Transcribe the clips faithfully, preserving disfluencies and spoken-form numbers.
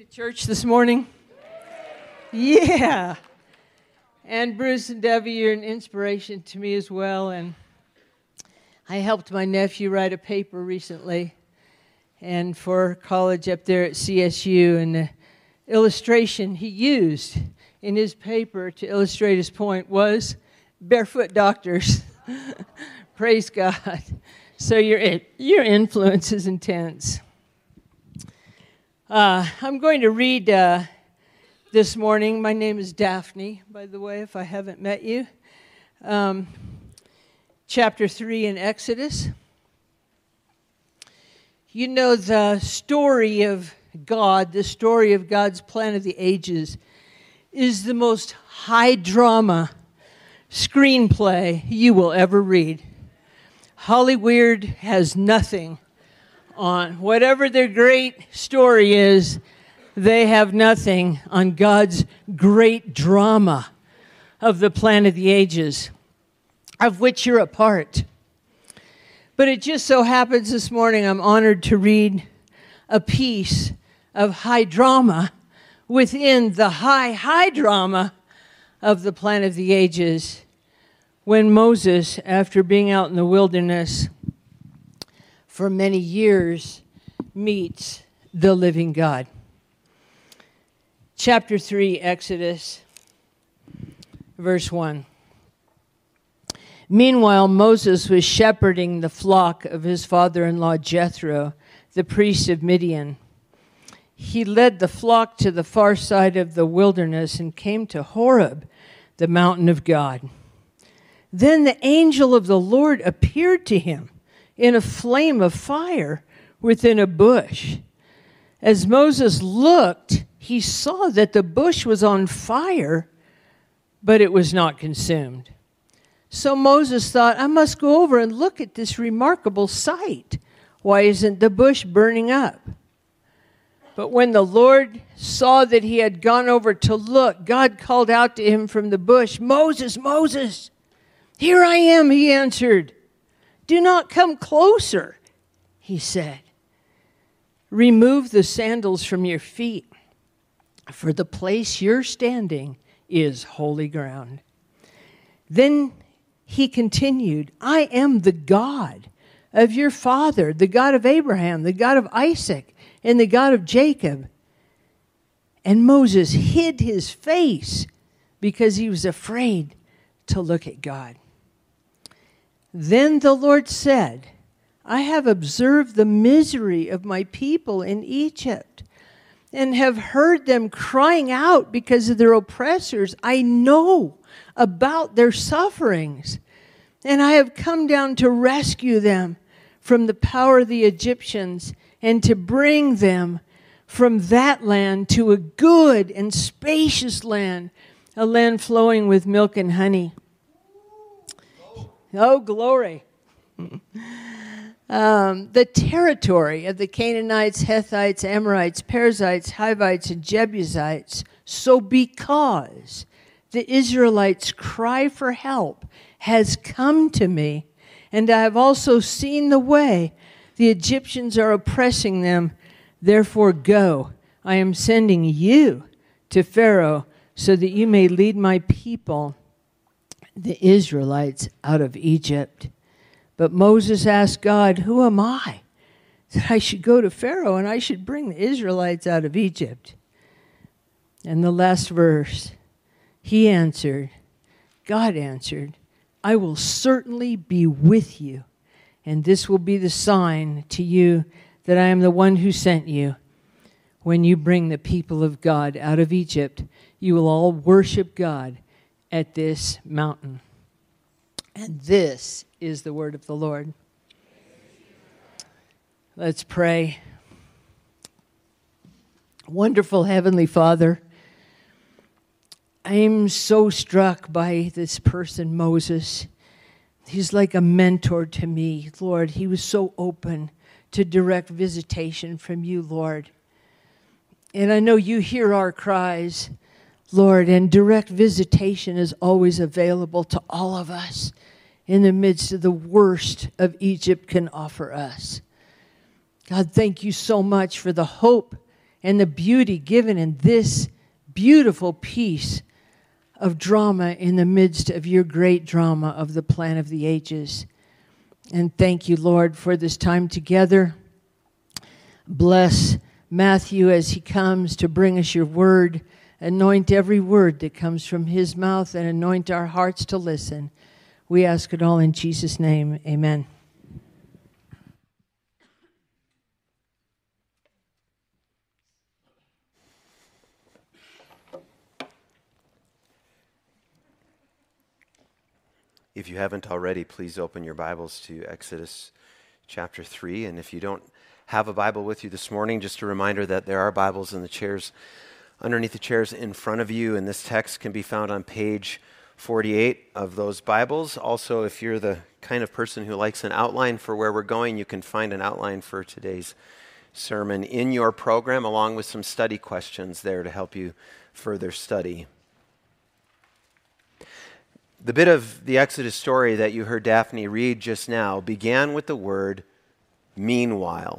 Church this morning? Yeah. And Bruce and Debbie, you're an inspiration to me as well. And I helped my nephew write a paper recently and for college up there at C S U. And the illustration he used in his paper to illustrate his point was barefoot doctors. Praise God. So your, your influence is intense. Uh, I'm going to read uh, this morning. My name is Daphne, by the way, if I haven't met you. Um, chapter three in Exodus. You know, the story of God, the story of God's plan of the ages, is the most high drama screenplay you will ever read. Hollywood has nothing on whatever their great story is. They have nothing on God's great drama of the plan of the ages, of which you're a part. But it just so happens this morning I'm honored to read a piece of high drama within the high, high drama of the plan of the ages, when Moses, after being out in the wilderness for many years, meets the living God. Chapter three, Exodus, verse one. Meanwhile, Moses was shepherding the flock of his father-in-law Jethro, the priest of Midian. He led the flock to the far side of the wilderness and came to Horeb, the mountain of God. Then the angel of the Lord appeared to him in a flame of fire within a bush. As Moses looked, he saw that the bush was on fire, but it was not consumed. So Moses thought, I must go over and look at this remarkable sight. Why isn't the bush burning up? But when the Lord saw that he had gone over to look, God called out to him from the bush, Moses, Moses, here I am, he answered. Do not come closer, he said. Remove the sandals from your feet, for the place you're standing is holy ground. Then he continued, I am the God of your father, the God of Abraham, the God of Isaac, and the God of Jacob. And Moses hid his face because he was afraid to look at God. Then the Lord said, I have observed the misery of my people in Egypt and have heard them crying out because of their oppressors. I know about their sufferings, and I have come down to rescue them from the power of the Egyptians and to bring them from that land to a good and spacious land, a land flowing with milk and honey. Oh, glory. um, the territory of the Canaanites, Hittites, Amorites, Perizzites, Hivites, and Jebusites. So because the Israelites' cry for help has come to me, and I have also seen the way the Egyptians are oppressing them, therefore go. I am sending you to Pharaoh so that you may lead my people, the Israelites, out of Egypt. But Moses asked God, who am I that I should go to Pharaoh and I should bring the Israelites out of Egypt? And the last verse, he answered, God answered, I will certainly be with you, and this will be the sign to you that I am the one who sent you. When you bring the people of God out of Egypt, you will all worship God at this mountain. And this is the word of the Lord. Let's pray. Wonderful Heavenly Father, I'm so struck by this person, Moses. He's like a mentor to me, Lord. He was so open to direct visitation from you, Lord. And I know you hear our cries, Lord, and direct visitation is always available to all of us in the midst of the worst of Egypt can offer us. God, thank you so much for the hope and the beauty given in this beautiful piece of drama in the midst of your great drama of the plan of the ages. And thank you, Lord, for this time together. Bless Matthew as he comes to bring us your word. Anoint every word that comes from his mouth and anoint our hearts to listen. We ask it all in Jesus' name. Amen. If you haven't already, please open your Bibles to Exodus chapter three. And if you don't have a Bible with you this morning, just a reminder that there are Bibles in the chairs, underneath the chairs in front of you. And this text can be found on page forty-eight of those Bibles. Also, if you're the kind of person who likes an outline for where we're going, you can find an outline for today's sermon in your program, along with some study questions there to help you further study. The bit of the Exodus story that you heard Daphne read just now began with the word meanwhile.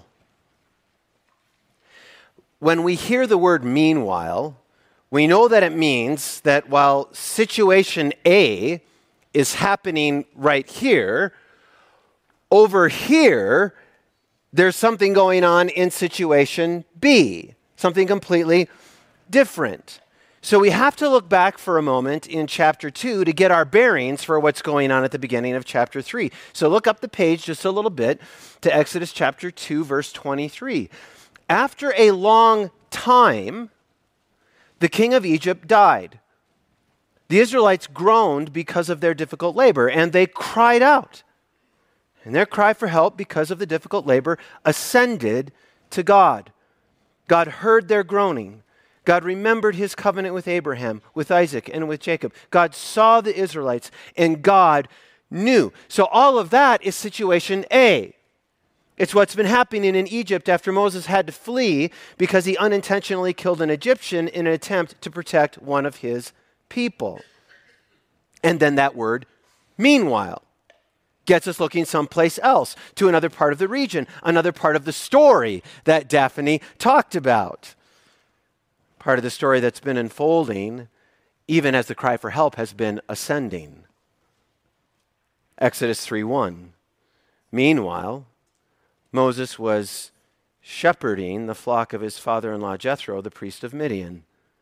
When we hear the word meanwhile, we know that it means that while situation A is happening right here, over here, there's something going on in situation B, something completely different. So we have to look back for a moment in chapter two to get our bearings for what's going on at the beginning of chapter three. So look up the page just a little bit to Exodus chapter two, verse twenty-three. After a long time, the king of Egypt died. The Israelites groaned because of their difficult labor, and they cried out. And their cry for help because of the difficult labor ascended to God. God heard their groaning. God remembered his covenant with Abraham, with Isaac, and with Jacob. God saw the Israelites, and God knew. So all of that is situation A. It's what's been happening in Egypt after Moses had to flee because he unintentionally killed an Egyptian in an attempt to protect one of his people. And then that word, meanwhile, gets us looking someplace else, to another part of the region, another part of the story that Daphne talked about. Part of the story that's been unfolding, even as the cry for help has been ascending. Exodus three one. Meanwhile, Moses was shepherding the flock of his father-in-law Jethro, the priest of Midian.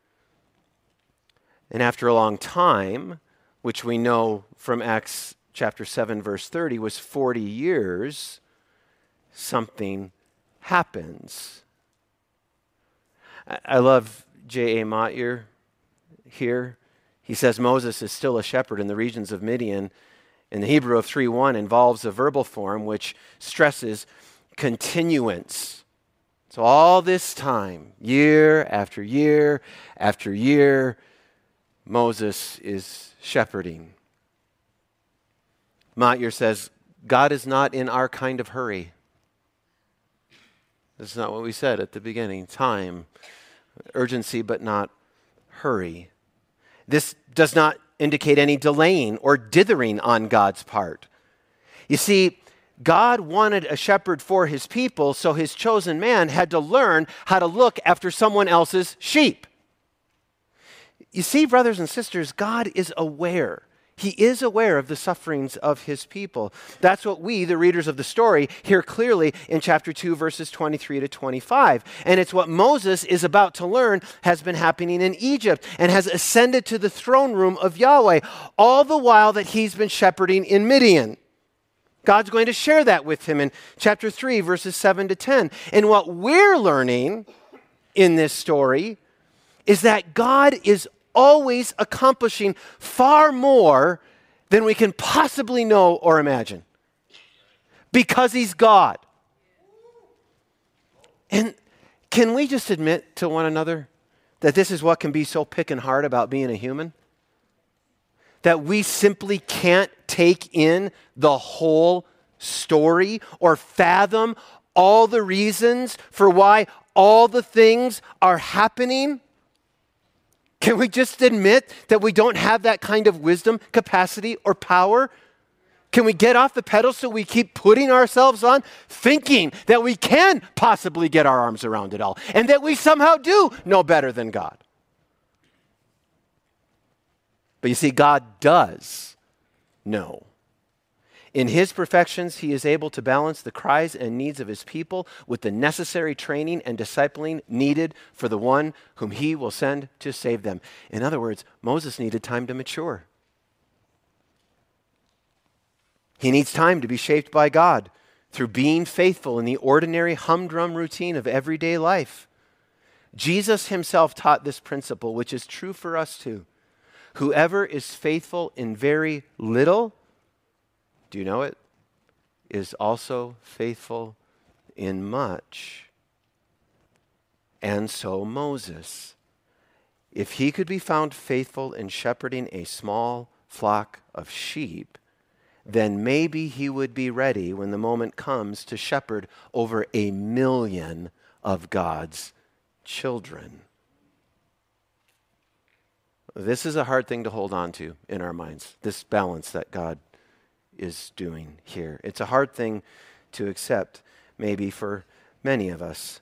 And after a long time, which we know from Acts chapter seven, verse thirty, was forty years, something happens. I love J A Motyer here. He says Moses is still a shepherd in the regions of Midian. And the Hebrew of three one involves a verbal form which stresses continuance. So all this time, year after year after year, Moses is shepherding. Motyer says, God is not in our kind of hurry. That's not what we said at the beginning. Time, urgency, but not hurry. This does not indicate any delaying or dithering on God's part. You see, God wanted a shepherd for his people, so his chosen man had to learn how to look after someone else's sheep. You see, brothers and sisters, God is aware. He is aware of the sufferings of his people. That's what we, the readers of the story, hear clearly in chapter two, verses twenty-three to twenty-five. And it's what Moses is about to learn has been happening in Egypt and has ascended to the throne room of Yahweh, all the while that he's been shepherding in Midian. God's going to share that with him in chapter three, verses seven to ten. And what we're learning in this story is that God is always accomplishing far more than we can possibly know or imagine. Because he's God. And can we just admit to one another that this is what can be so pickin' hard about being a human? That we simply can't take in the whole story or fathom all the reasons for why all the things are happening? Can we just admit that we don't have that kind of wisdom, capacity, or power? Can we get off the pedal so we keep putting ourselves on, thinking that we can possibly get our arms around it all and that we somehow do know better than God? But you see, God does know. In his perfections, he is able to balance the cries and needs of his people with the necessary training and discipling needed for the one whom he will send to save them. In other words, Moses needed time to mature. He needs time to be shaped by God through being faithful in the ordinary humdrum routine of everyday life. Jesus himself taught this principle, which is true for us too. Whoever is faithful in very little, do you know it, is also faithful in much. And so Moses, if he could be found faithful in shepherding a small flock of sheep, then maybe he would be ready when the moment comes to shepherd over a million of God's children. This is a hard thing to hold on to in our minds, this balance that God is doing here. It's a hard thing to accept, maybe for many of us.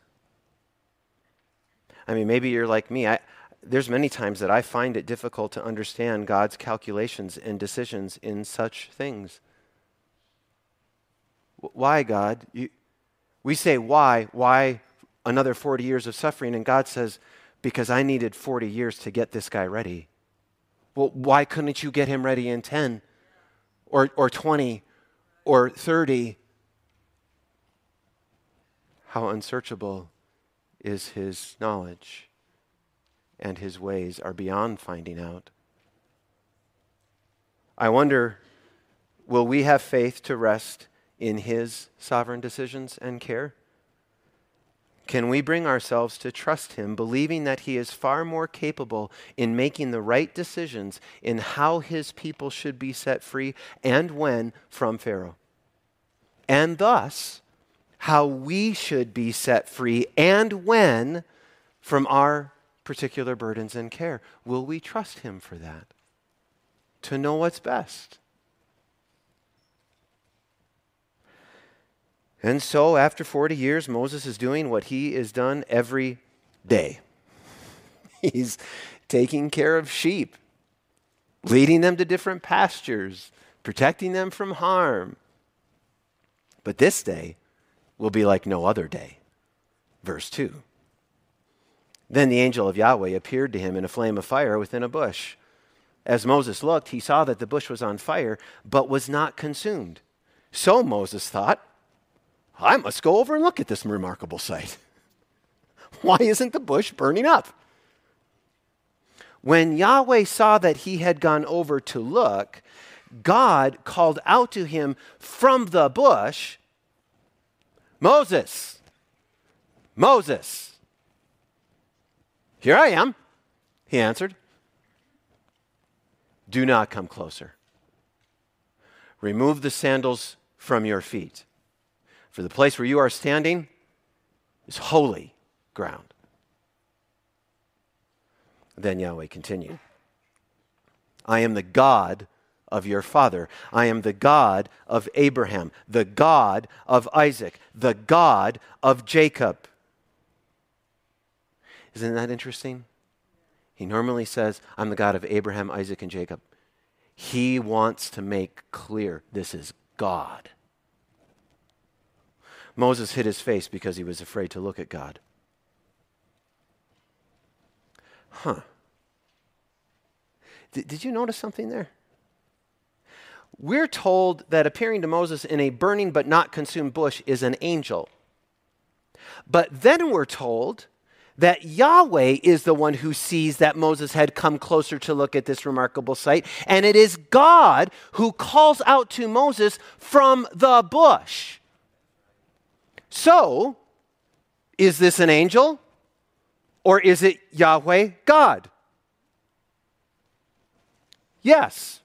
I mean, maybe you're like me. I, there's many times that I find it difficult to understand God's calculations and decisions in such things. Why, God? You, we say, why? Why another forty years of suffering? And God says, because I needed forty years to get this guy ready. Well, why couldn't you get him ready in ten? Or, or twenty, or thirty. How unsearchable is his knowledge, and his ways are beyond finding out. I wonder, will we have faith to rest in his sovereign decisions and care? Can we bring ourselves to trust him, believing that he is far more capable in making the right decisions in how his people should be set free and when from Pharaoh? And thus, how we should be set free and when from our particular burdens and care. Will we trust him for that? To know what's best? And so after forty years, Moses is doing what he is done every day. He's taking care of sheep, leading them to different pastures, protecting them from harm. But this day will be like no other day. Verse two. Then the angel of Yahweh appeared to him in a flame of fire within a bush. As Moses looked, he saw that the bush was on fire, but was not consumed. So Moses thought, I must go over and look at this remarkable sight. Why isn't the bush burning up? When Yahweh saw that he had gone over to look, God called out to him from the bush, Moses, Moses. Here I am, he answered. Do not come closer. Remove the sandals from your feet. For the place where you are standing is holy ground. Then Yahweh continued. I am the God of your father. I am the God of Abraham, the God of Isaac, the God of Jacob. Isn't that interesting? He normally says, I'm the God of Abraham, Isaac, and Jacob. He wants to make clear this is God. Moses hid his face because he was afraid to look at God. Huh. D- did you notice something there? We're told that appearing to Moses in a burning but not consumed bush is an angel. But then we're told that Yahweh is the one who sees that Moses had come closer to look at this remarkable sight, and it is God who calls out to Moses from the bush. So, is this an angel, or is it Yahweh God? Yes.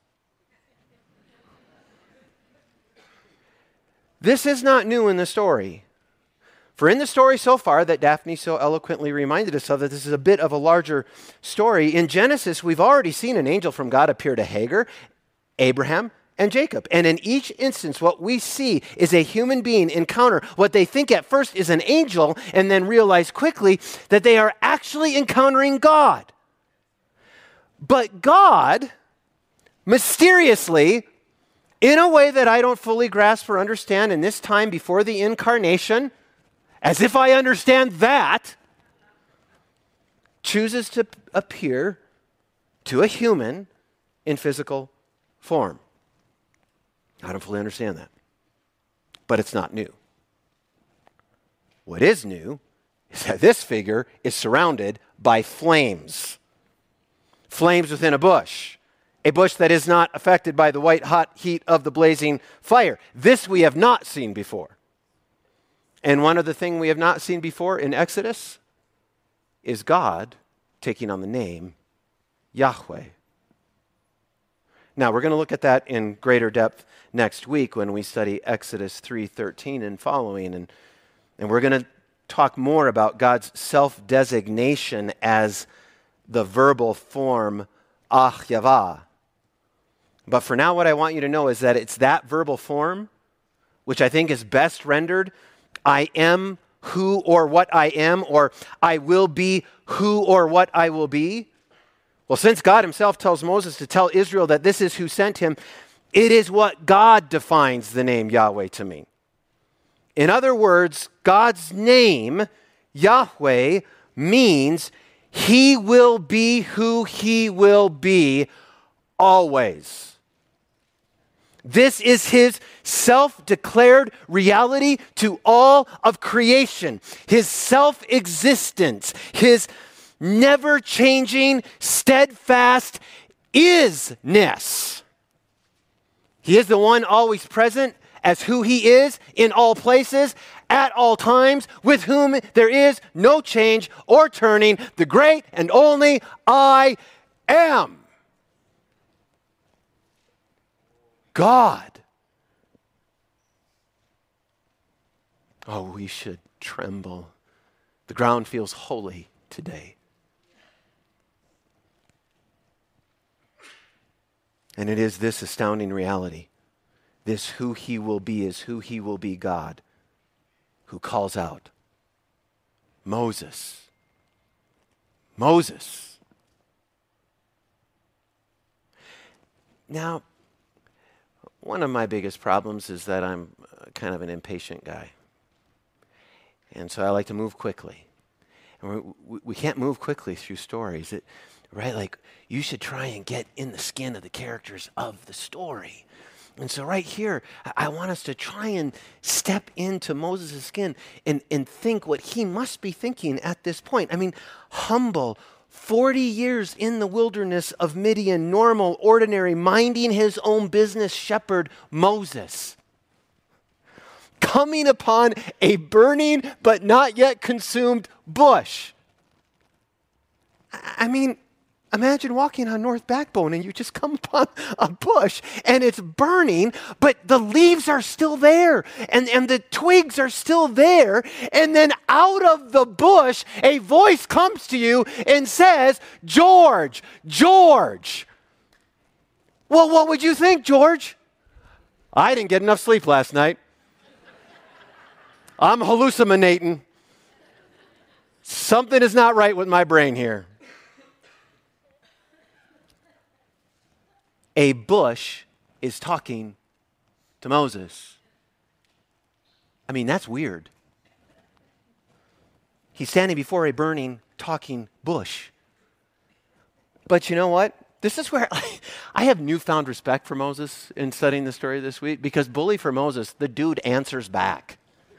This is not new in the story. For in the story so far that Daphne so eloquently reminded us of, that this is a bit of a larger story, in Genesis we've already seen an angel from God appear to Hagar, Abraham, and Jacob. And in each instance, what we see is a human being encounter what they think at first is an angel and then realize quickly that they are actually encountering God. But God, mysteriously, in a way that I don't fully grasp or understand in this time before the incarnation, as if I understand that, chooses to appear to a human in physical form. I don't fully understand that. But it's not new. What is new is that this figure is surrounded by flames. Flames within a bush. A bush that is not affected by the white hot heat of the blazing fire. This we have not seen before. And one of the things we have not seen before in Exodus is God taking on the name Yahweh. Now, we're going to look at that in greater depth next week when we study Exodus three thirteen and following. And, and we're going to talk more about God's self-designation as the verbal form Ah Yavah. But for now, what I want you to know is that it's that verbal form, which I think is best rendered, I am who or what I am, or I will be who or what I will be. Well, since God himself tells Moses to tell Israel that this is who sent him, it is what God defines the name Yahweh to mean. In other words, God's name, Yahweh, means he will be who he will be always. This is his self-declared reality to all of creation, his self-existence, his never-changing, steadfast isness. He is the one always present as who he is in all places, at all times, with whom there is no change or turning, the great and only I am. God. Oh, we should tremble. The ground feels holy today. And it is this astounding reality. This who he will be is who he will be, God, who calls out, Moses, Moses. Now, one of my biggest problems is that I'm kind of an impatient guy. And so I like to move quickly. And we, we can't move quickly through stories, it, right? Like, you should try and get in the skin of the characters of the story. And so right here, I want us to try and step into Moses' skin and, and think what he must be thinking at this point. I mean, humble, forty years in the wilderness of Midian, normal, ordinary, minding his own business shepherd Moses, coming upon a burning but not yet consumed bush. I mean, imagine walking on North Backbone and you just come upon a bush and it's burning, but the leaves are still there and, and the twigs are still there. And then out of the bush, a voice comes to you and says, George, George. Well, what would you think, George? I didn't get enough sleep last night. I'm hallucinating. Something is not right with my brain here. A bush is talking to Moses. I mean, that's weird. He's standing before a burning, talking bush. But you know what? This is where I, I have newfound respect for Moses in studying the story this week, because bully for Moses, the dude answers back.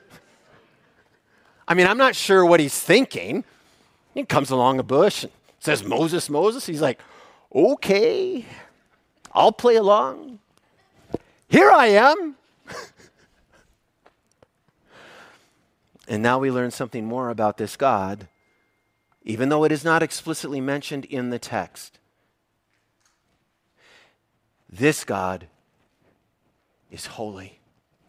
I mean, I'm not sure what he's thinking. He comes along a bush and says, Moses, Moses. He's like, okay. I'll play along. Here I am. And now we learn something more about this God, even though it is not explicitly mentioned in the text. This God is holy.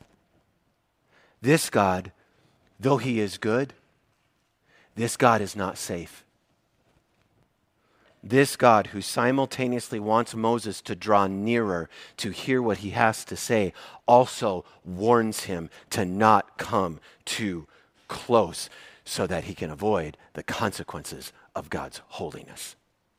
This God, though he is good, this God is not safe. This God who simultaneously wants Moses to draw nearer to hear what he has to say also warns him to not come too close so that he can avoid the consequences of God's holiness.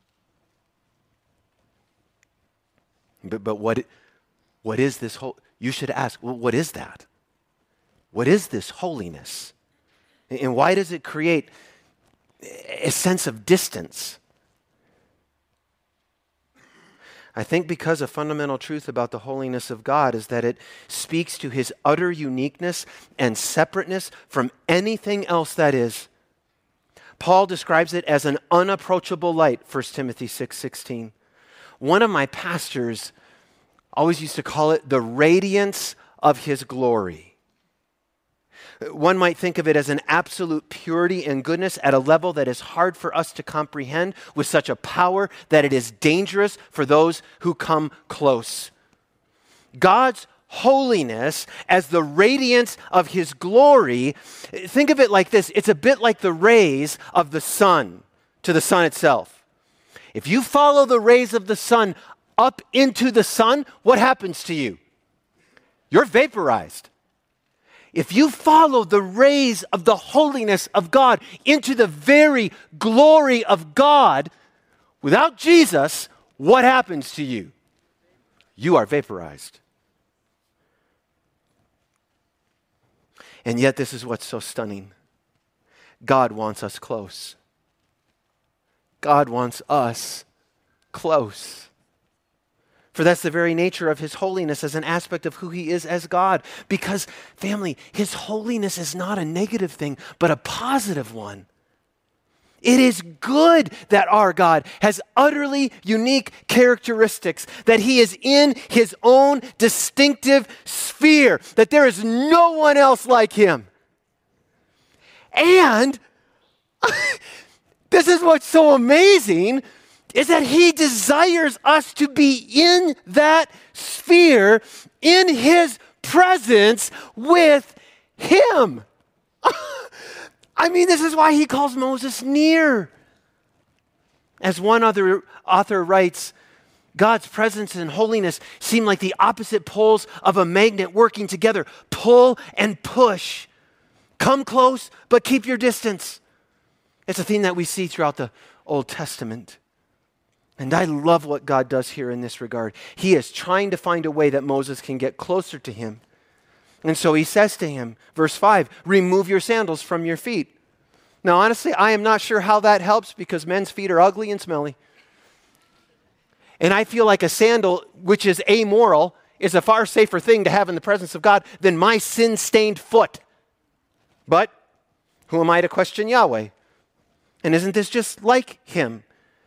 But, but what, what is this whole, you should ask, well, what is that? What is this holiness? And why does it create a sense of distance? I think because a fundamental truth about the holiness of God is that it speaks to his utter uniqueness and separateness from anything else that is. Paul describes it as an unapproachable light, First Timothy six sixteen. One of my pastors always used to call it the radiance of his glory. One might think of it as an absolute purity and goodness at a level that is hard for us to comprehend, with such a power that it is dangerous for those who come close. God's holiness as the radiance of his glory, think of it like this. It's a bit like the rays of the sun to the sun itself. If you follow the rays of the sun up into the sun, what happens to you? You're vaporized. If you follow the rays of the holiness of God into the very glory of God, without Jesus, what happens to you? You are vaporized. And yet this is what's so stunning. God wants us close. God wants us close. For that's the very nature of his holiness as an aspect of who he is as God. Because, family, his holiness is not a negative thing, but a positive one. It is good that our God has utterly unique characteristics, that he is in his own distinctive sphere, that there is no one else like him. And this is what's so amazing, is that he desires us to be in that sphere, in his presence with him. I mean, this is why he calls Moses near. As one other author writes, God's presence and holiness seem like the opposite poles of a magnet working together. Pull and push. Come close, but keep your distance. It's a theme that we see throughout the Old Testament. And I love what God does here in this regard. He is trying to find a way that Moses can get closer to him. And so he says to him, verse five, remove your sandals from your feet. Now, honestly, I am not sure how that helps because men's feet are ugly and smelly. And I feel like a sandal, which is amoral, is a far safer thing to have in the presence of God than my sin-stained foot. But who am I to question Yahweh? And isn't this just like him?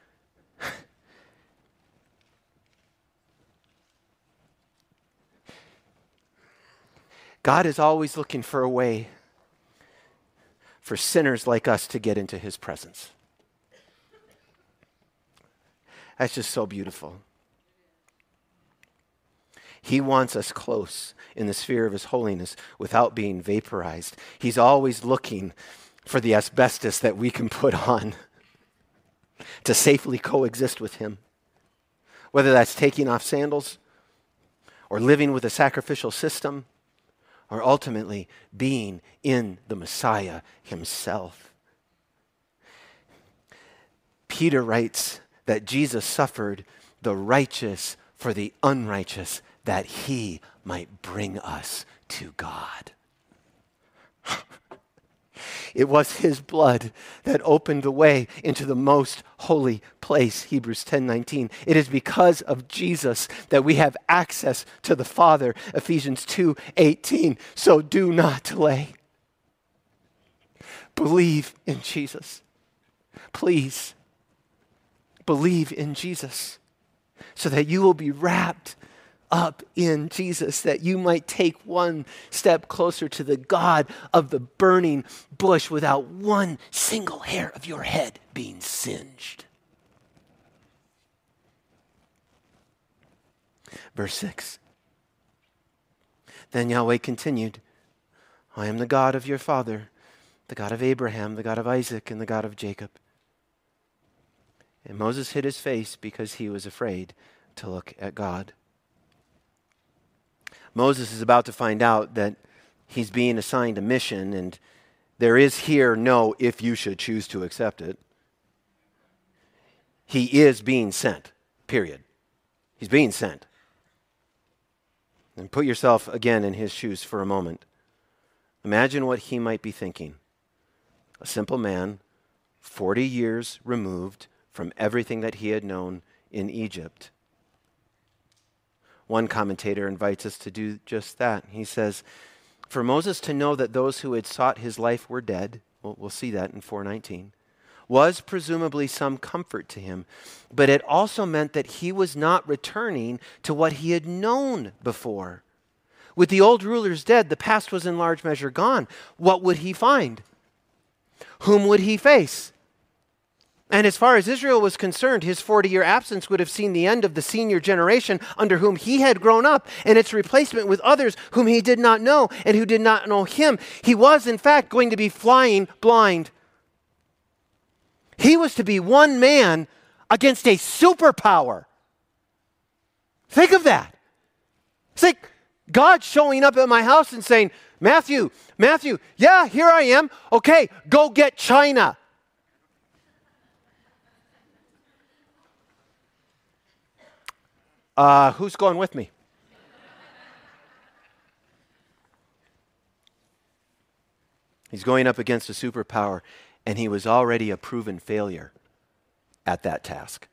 God is always looking for a way for sinners like us to get into his presence. That's just so beautiful. He wants us close in the sphere of his holiness without being vaporized. He's always looking for the asbestos that we can put on to safely coexist with him. Whether that's taking off sandals or living with a sacrificial system, or ultimately being in the Messiah himself. Peter writes that Jesus suffered the righteous for the unrighteous, that he might bring us to God. It was his blood that opened the way into the most holy place, Hebrews ten nineteen. It is because of Jesus that we have access to the Father, Ephesians two eighteen. So do not delay. Believe in Jesus. Please, believe in Jesus so that you will be wrapped up in Jesus, that you might take one step closer to the God of the burning bush without one single hair of your head being singed. Verse six. Then Yahweh continued, I am the God of your father, the God of Abraham, the God of Isaac, and the God of Jacob. And Moses hid his face because he was afraid to look at God. Moses is about to find out that he's being assigned a mission, and there is here no if you should choose to accept it. He is being sent, period. He's being sent. And put yourself again in his shoes for a moment. Imagine what he might be thinking. A simple man, forty years removed from everything that he had known in Egypt. One commentator invites us to do just that. He says, for Moses to know that those who had sought his life were dead, we'll, we'll see that in four nineteen, was presumably some comfort to him, but it also meant that he was not returning to what he had known before. With the old rulers dead, the past was in large measure gone. What would he find? Whom would he face? And as far as Israel was concerned, his forty-year absence would have seen the end of the senior generation under whom he had grown up, and its replacement with others whom he did not know and who did not know him. He was, in fact, going to be flying blind. He was to be one man against a superpower. Think of that. It's like God showing up at my house and saying, Matthew, Matthew, yeah, here I am. Okay, go get China. Uh, who's going with me? He's going up against a superpower, and he was already a proven failure at that task.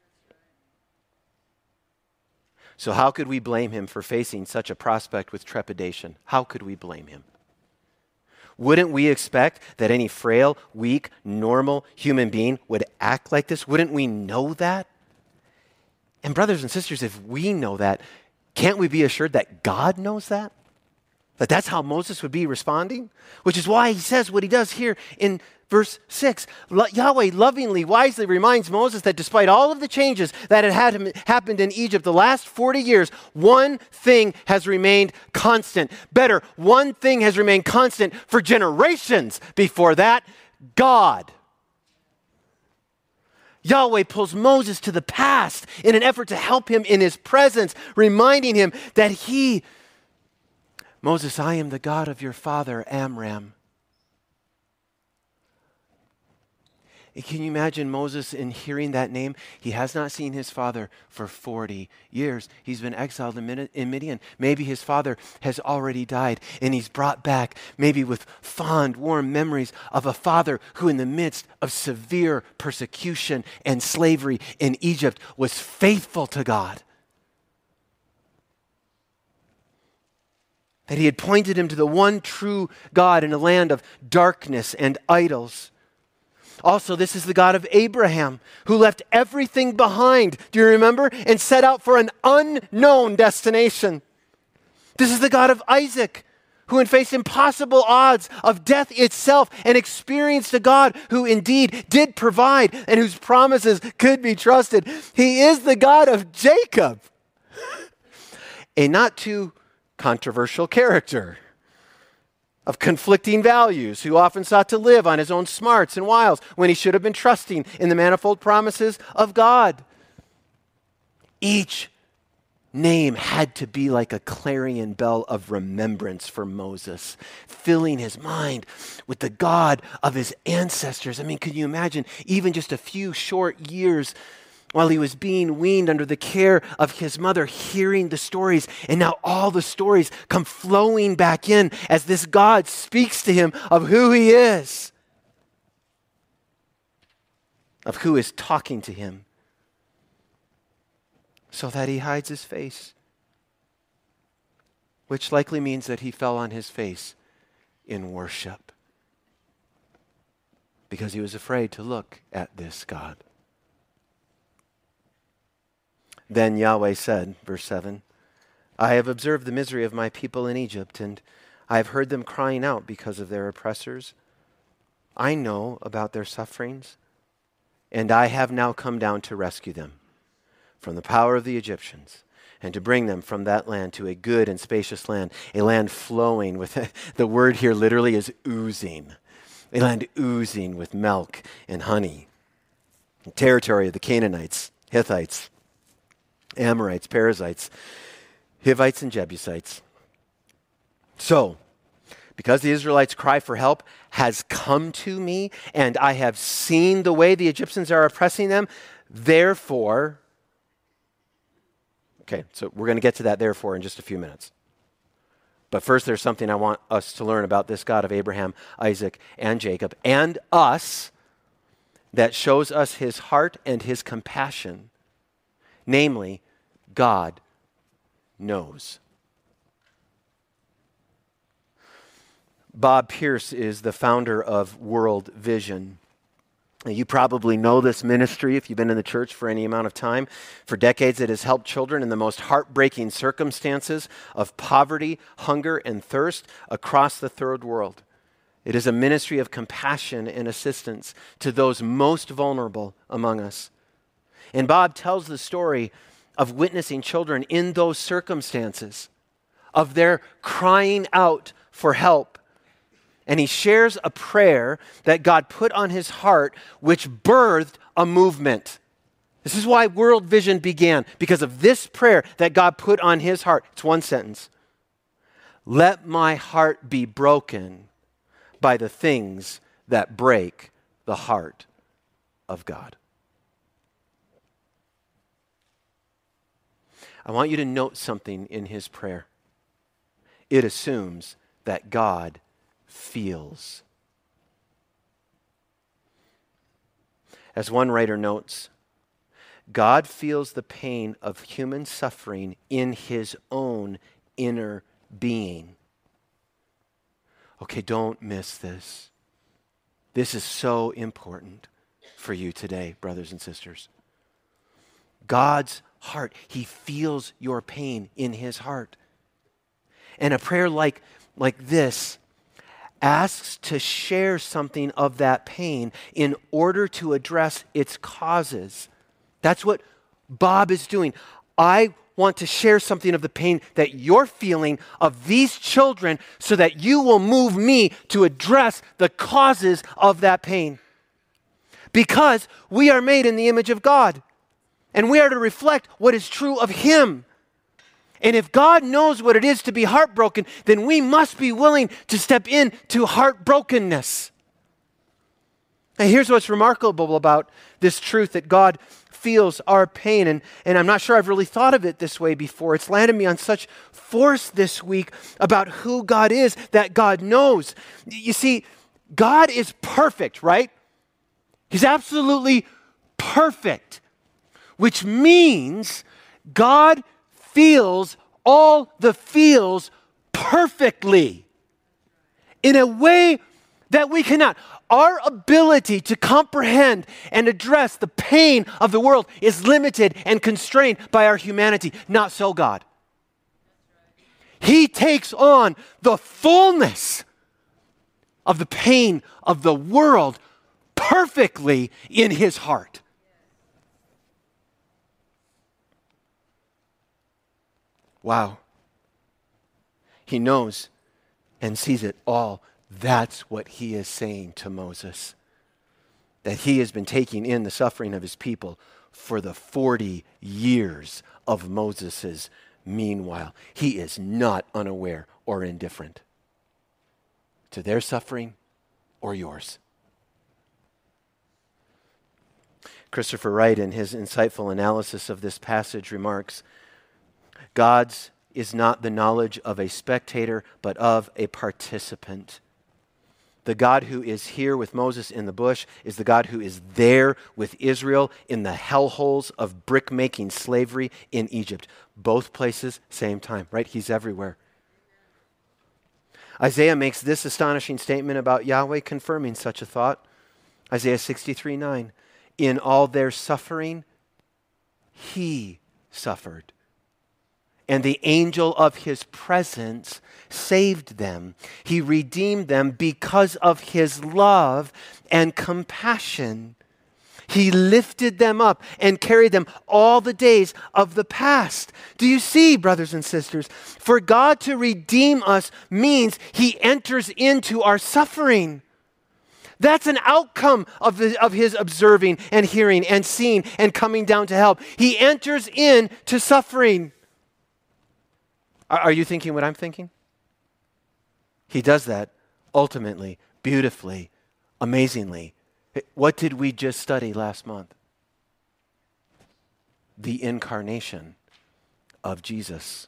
So how could we blame him for facing such a prospect with trepidation? How could we blame him? Wouldn't we expect that any frail, weak, normal human being would act like this? Wouldn't we know that? And brothers and sisters, if we know that, can't we be assured that God knows that? That that's how Moses would be responding? Which is why he says what he does here in verse six. Yahweh lovingly, wisely reminds Moses that despite all of the changes that had, had happened in Egypt the last forty years, one thing has remained constant. Better, one thing has remained constant for generations before that, God. Yahweh pulls Moses to the past in an effort to help him in his presence, reminding him that he, Moses, I am the God of your father, Amram. Can you imagine Moses in hearing that name? He has not seen his father for forty years. He's been exiled in Midian. Maybe his father has already died and he's brought back, maybe with fond, warm memories of a father who in the midst of severe persecution and slavery in Egypt was faithful to God. That he had pointed him to the one true God in a land of darkness and idols. Also, this is the God of Abraham, who left everything behind, do you remember? And set out for an unknown destination. This is the God of Isaac, who had faced impossible odds of death itself and experienced a God who indeed did provide and whose promises could be trusted. He is the God of Jacob, a not too controversial character of conflicting values, who often sought to live on his own smarts and wiles when he should have been trusting in the manifold promises of God. Each name had to be like a clarion bell of remembrance for Moses, filling his mind with the God of his ancestors. I mean, can you imagine even just a few short years while he was being weaned under the care of his mother, hearing the stories, and now all the stories come flowing back in as this God speaks to him of who he is, of who is talking to him, so that he hides his face, which likely means that he fell on his face in worship because he was afraid to look at this God. Then Yahweh said, verse seven, I have observed the misery of my people in Egypt, and I have heard them crying out because of their oppressors. I know about their sufferings, and I have now come down to rescue them from the power of the Egyptians and to bring them from that land to a good and spacious land, a land flowing with, the word here literally is oozing, a land oozing with milk and honey. territory of the Canaanites, Hittites, Amorites, Perizzites, Hivites, and Jebusites. So, because the Israelites' cry for help has come to me, and I have seen the way the Egyptians are oppressing them, therefore, okay, so we're going to get to that therefore in just a few minutes. But first, there's something I want us to learn about this God of Abraham, Isaac, and Jacob, and us, that shows us his heart and his compassion. Namely, God knows. Bob Pierce is the founder of World Vision. You probably know this ministry if you've been in the church for any amount of time. For decades, it has helped children in the most heartbreaking circumstances of poverty, hunger, and thirst across the third world. It is a ministry of compassion and assistance to those most vulnerable among us. And Bob tells the story of witnessing children in those circumstances, of their crying out for help. And he shares a prayer that God put on his heart, which birthed a movement. This is why World Vision began, because of this prayer that God put on his heart. It's one sentence. Let my heart be broken by the things that break the heart of God. I want you to note something in his prayer. It assumes that God feels. As one writer notes, God feels the pain of human suffering in his own inner being. Okay, don't miss this. This is so important for you today, brothers and sisters. God's heart, he feels your pain in his heart. And a prayer like, like this asks to share something of that pain in order to address its causes. That's what Bob is doing. I want to share something of the pain that you're feeling of these children so that you will move me to address the causes of that pain. Because we are made in the image of God, and we are to reflect what is true of him. And if God knows what it is to be heartbroken, then we must be willing to step into heartbrokenness. And here's what's remarkable about this truth, that God feels our pain. And, and I'm not sure I've really thought of it this way before. It's landed me on such force this week about who God is, that God knows. You see, God is perfect, right? He's absolutely perfect, which means God feels all the feels perfectly in a way that we cannot. Our ability to comprehend and address the pain of the world is limited and constrained by our humanity. Not so God. He takes on the fullness of the pain of the world perfectly in his heart. Wow. He knows and sees it all. That's what he is saying to Moses. That he has been taking in the suffering of his people for the forty years of Moses' meanwhile. He is not unaware or indifferent to their suffering or yours. Christopher Wright, in his insightful analysis of this passage, remarks, God's is not the knowledge of a spectator, but of a participant. The God who is here with Moses in the bush is the God who is there with Israel in the hellholes of brick-making slavery in Egypt. Both places, same time, right? He's everywhere. Isaiah makes this astonishing statement about Yahweh, confirming such a thought. Isaiah sixty-three nine. In all their suffering, he suffered. And the angel of his presence saved them. He redeemed them because of his love and compassion. He lifted them up and carried them all the days of the past. Do you see, brothers and sisters? For God to redeem us means he enters into our suffering. That's an outcome of, the, of his observing and hearing and seeing and coming down to help. He enters into suffering. Are, are you thinking what I'm thinking? He does that ultimately, beautifully, amazingly. What did we just study last month? The incarnation of Jesus.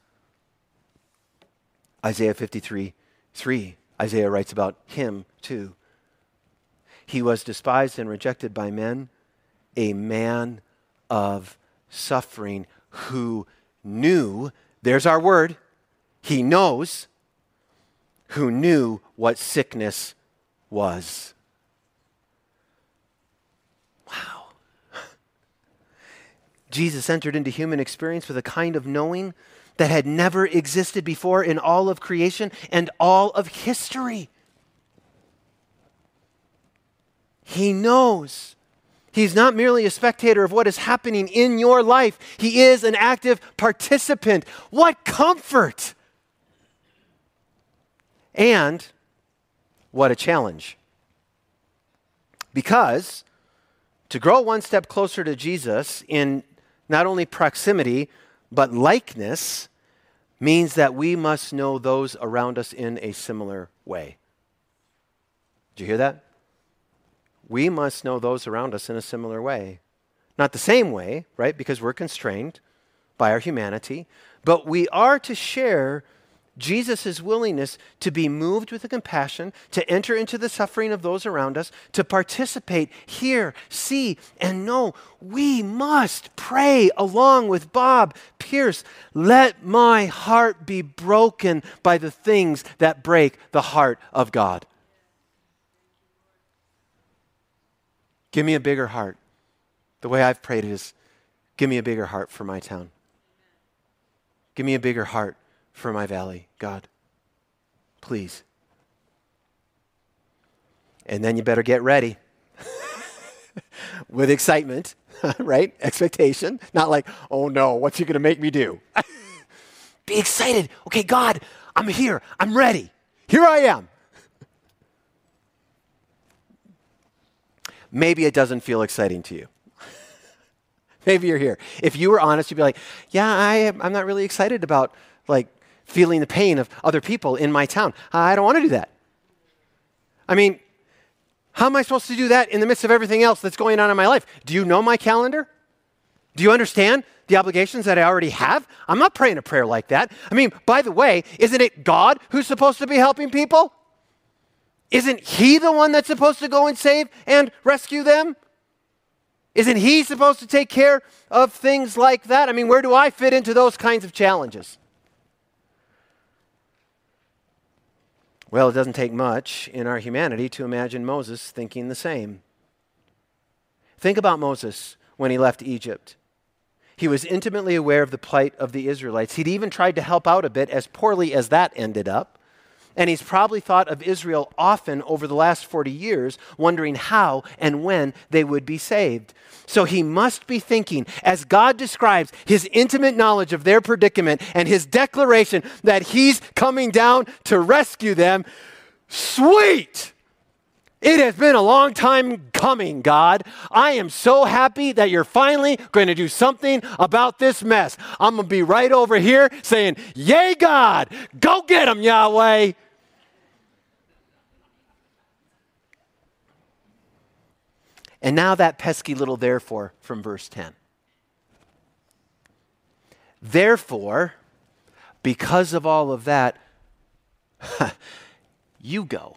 Isaiah fifty-three, three. Isaiah writes about him too. He was despised and rejected by men, a man of suffering who knew, there's our word, he knows, who knew what sickness was. Wow. Jesus entered into human experience with a kind of knowing that had never existed before in all of creation and all of history. He knows. He's not merely a spectator of what is happening in your life. He is an active participant. What comfort! And what a challenge. Because to grow one step closer to Jesus in not only proximity, but likeness means that we must know those around us in a similar way. Did you hear that? We must know those around us in a similar way. Not the same way, right? Because we're constrained by our humanity. But we are to share Jesus' willingness to be moved with the compassion, to enter into the suffering of those around us, to participate, hear, see, and know. We must pray along with Bob Pierce. Let my heart be broken by the things that break the heart of God. Give me a bigger heart. The way I've prayed it is, give me a bigger heart for my town. Give me a bigger heart for my valley, God. Please. And then you better get ready with excitement, right? Expectation. Not like, oh no, what's he going to make me do? Be excited. Okay, God, I'm here. I'm ready. Here I am. Maybe it doesn't feel exciting to you. Maybe you're here. If you were honest, you'd be like, yeah, I, I'm not really excited about like feeling the pain of other people in my town. I don't want to do that. I mean, how am I supposed to do that in the midst of everything else that's going on in my life? Do you know my calendar? Do you understand the obligations that I already have? I'm not praying a prayer like that. I mean, by the way, isn't it God who's supposed to be helping people? Isn't he the one that's supposed to go and save and rescue them? Isn't he supposed to take care of things like that? I mean, where do I fit into those kinds of challenges? Well, it doesn't take much in our humanity to imagine Moses thinking the same. Think about Moses when he left Egypt. He was intimately aware of the plight of the Israelites. He'd even tried to help out a bit, as poorly as that ended up. And he's probably thought of Israel often over the last forty years, wondering how and when they would be saved. So he must be thinking, as God describes his intimate knowledge of their predicament and his declaration that he's coming down to rescue them, sweet! It has been a long time coming, God. I am so happy that you're finally going to do something about this mess. I'm going to be right over here saying, yay, God! Go get them, Yahweh! And now that pesky little therefore from verse ten. Therefore, because of all of that, you go.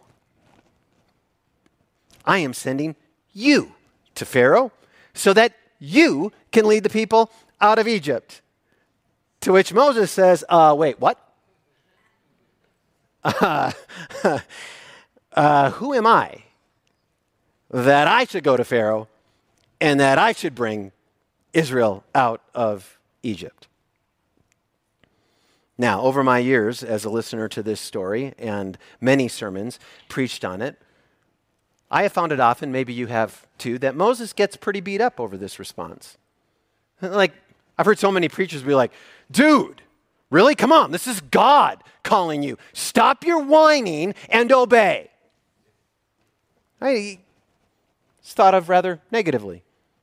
I am sending you to Pharaoh so that you can lead the people out of Egypt. To which Moses says, uh, wait, what? Uh, uh, who am I that I should go to Pharaoh and that I should bring Israel out of Egypt? Now, over my years as a listener to this story and many sermons preached on it, I have found it often, maybe you have too, that Moses gets pretty beat up over this response. Like, I've heard so many preachers be like, dude, really? Come on, this is God calling you. Stop your whining and obey. Right? It's thought of rather negatively.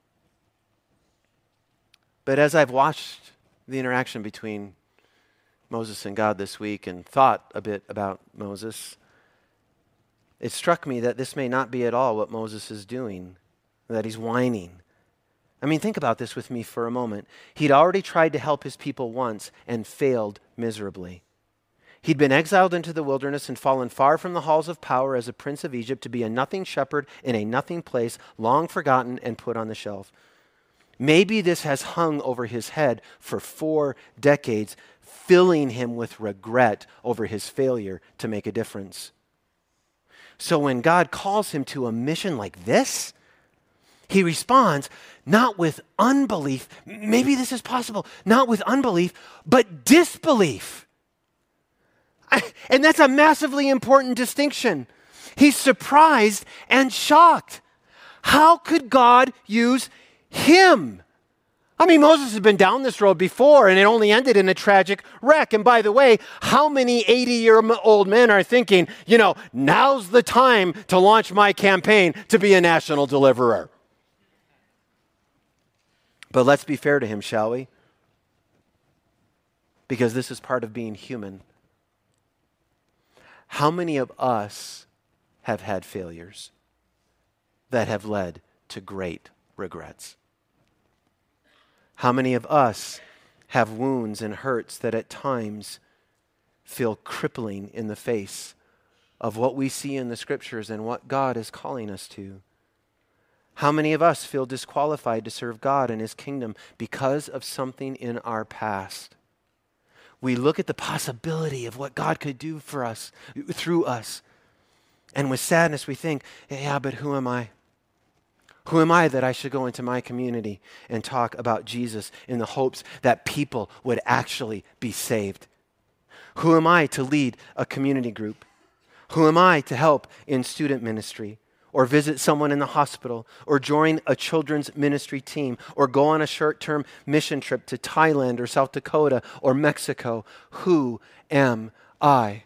But as I've watched the interaction between Moses and God this week and thought a bit about Moses, it struck me that this may not be at all what Moses is doing, that he's whining. I mean, think about this with me for a moment. He'd already tried to help his people once and failed miserably. He'd been exiled into the wilderness and fallen far from the halls of power as a prince of Egypt to be a nothing shepherd in a nothing place, long forgotten and put on the shelf. Maybe this has hung over his head for four decades, filling him with regret over his failure to make a difference. So when God calls him to a mission like this, he responds not with unbelief, maybe this is possible, not with unbelief, but disbelief. And that's a massively important distinction. He's surprised and shocked. How could God use him? I mean, Moses has been down this road before, and it only ended in a tragic wreck. And by the way, how many eighty-year-old men are thinking, you know, now's the time to launch my campaign to be a national deliverer? But let's be fair to him, shall we? Because this is part of being human. How many of us have had failures that have led to great regrets? How many of us have wounds and hurts that at times feel crippling in the face of what we see in the scriptures and what God is calling us to? How many of us feel disqualified to serve God and his kingdom because of something in our past? We look at the possibility of what God could do for us, through us. And with sadness we think, yeah, but who am I? Who am I that I should go into my community and talk about Jesus in the hopes that people would actually be saved? Who am I to lead a community group? Who am I to help in student ministry? Or visit someone in the hospital, or join a children's ministry team, or go on a short-term mission trip to Thailand or South Dakota or Mexico? Who am I?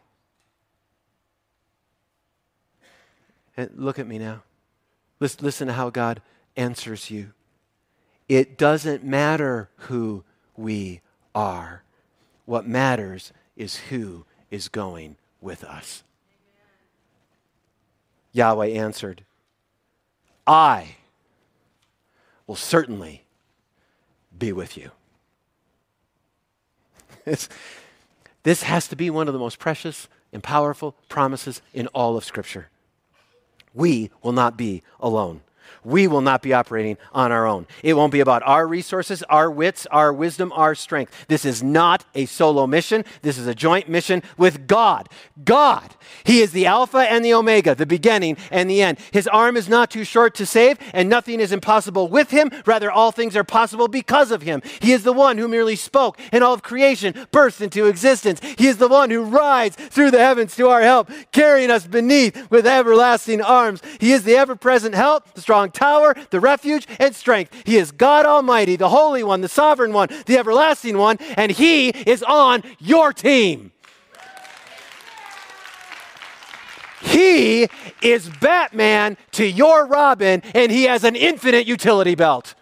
And look at me now. Listen, listen to how God answers you. It doesn't matter who we are. What matters is who is going with us. Yahweh answered, I will certainly be with you. It's, this has to be one of the most precious and powerful promises in all of Scripture. We will not be alone. We will not be operating on our own. It won't be about our resources, our wits, our wisdom, our strength. This is not a solo mission. This is a joint mission with God. God. He is the Alpha and the Omega, the beginning and the end. His arm is not too short to save, and nothing is impossible with him. Rather, all things are possible because of him. He is the one who merely spoke, and all of creation burst into existence. He is the one who rides through the heavens to our help, carrying us beneath with everlasting arms. He is the ever-present help, the strong tower, the refuge, and strength. He is God Almighty, the Holy One, the Sovereign One, the Everlasting One, and He is on your team. He is Batman to your Robin, and He has an infinite utility belt.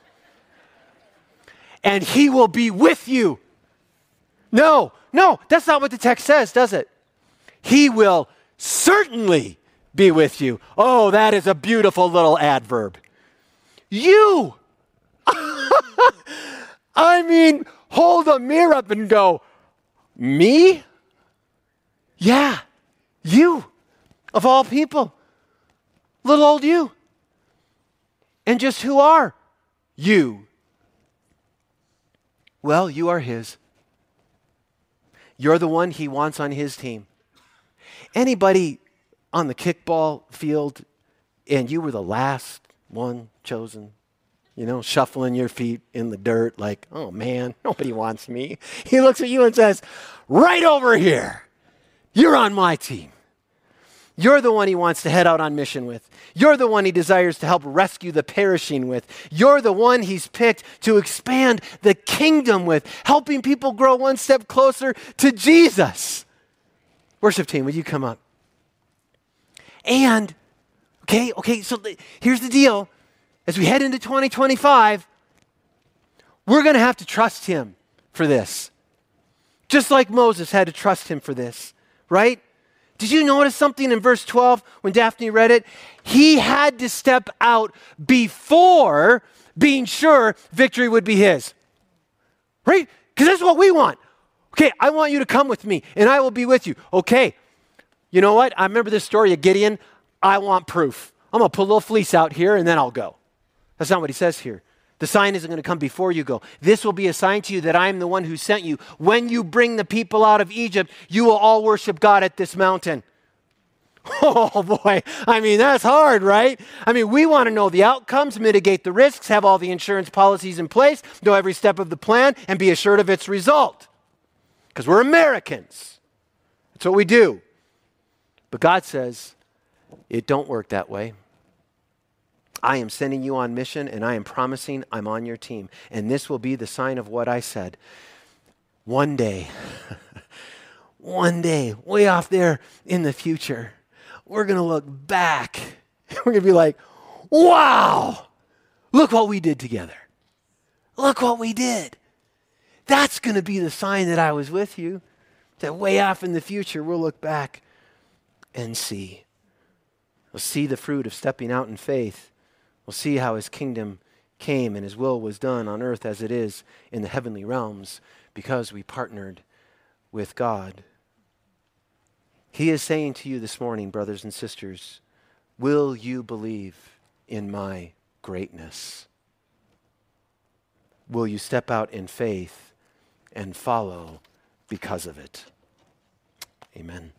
And He will be with you. No, no, that's not what the text says, does it? He will certainly be with you. Oh, that is a beautiful little adverb. You. I mean, hold a mirror up and go, me? Yeah, you. Of all people. Little old you. And just who are you? Well, you are His. You're the one He wants on His team. Anybody on the kickball field and you were the last one chosen, you know, shuffling your feet in the dirt like, oh man, nobody wants me. He looks at you and says, right over here, you're on my team. You're the one He wants to head out on mission with. You're the one He desires to help rescue the perishing with. You're the one He's picked to expand the kingdom with, helping people grow one step closer to Jesus. Worship team, would you come up? And, okay, okay, so the, here's the deal. as we head into twenty twenty-five, we're going to have to trust him for this. Just like Moses had to trust him for this, right? Did you notice something in verse twelve when Daphne read it? He had to step out before being sure victory would be his. Right? Because that's what we want. Okay, I want you to come with me and I will be with you. Okay, you know what? I remember this story of Gideon. I want proof. I'm going to put a little fleece out here and then I'll go. That's not what he says here. The sign isn't going to come before you go. This will be a sign to you that I am the one who sent you. When you bring the people out of Egypt, you will all worship God at this mountain. Oh boy, I mean, that's hard, right? I mean, we want to know the outcomes, mitigate the risks, have all the insurance policies in place, know every step of the plan, and be assured of its result. Because we're Americans. That's what we do. But God says, it don't work that way. I am sending you on mission, and I am promising I'm on your team. And this will be the sign of what I said. One day, one day, way off there in the future, we're going to look back. We're going to be like, wow, look what we did together. Look what we did. That's going to be the sign that I was with you. That way off in the future, we'll look back and see. We'll see the fruit of stepping out in faith. We'll see how his kingdom came and his will was done on earth as it is in the heavenly realms because we partnered with God. He is saying to you this morning, brothers and sisters, will you believe in my greatness? Will you step out in faith and follow because of it? Amen.